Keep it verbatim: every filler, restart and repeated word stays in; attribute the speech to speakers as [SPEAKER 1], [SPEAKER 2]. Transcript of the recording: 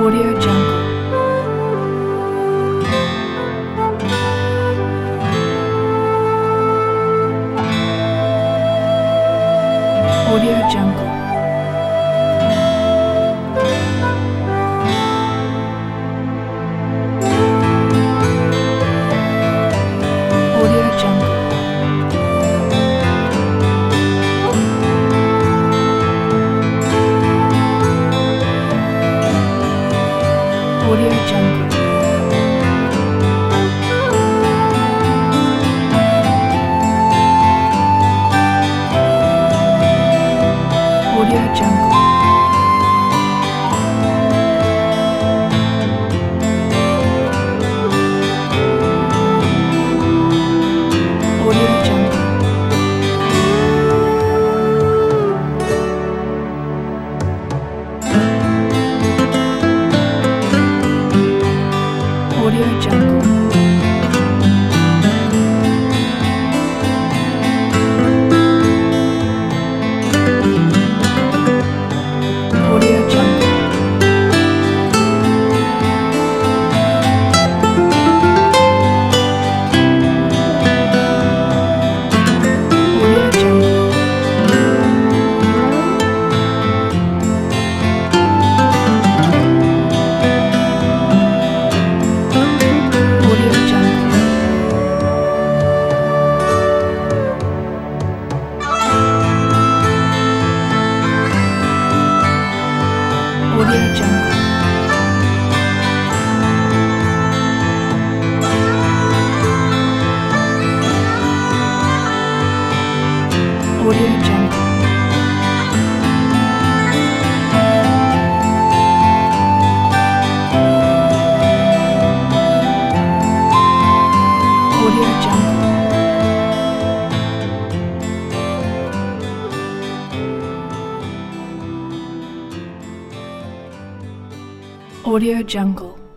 [SPEAKER 1] Audio Jungle. Audio Jungle. Audio Jungle. Audio Jungle. Audio Jungle. Audio Jungle. Audio Jungle. Audio Jungle. Audio Jungle. Audio Jungle. Audio Jungle. Audio Jungle. Audio Jungle. Audio Jungle.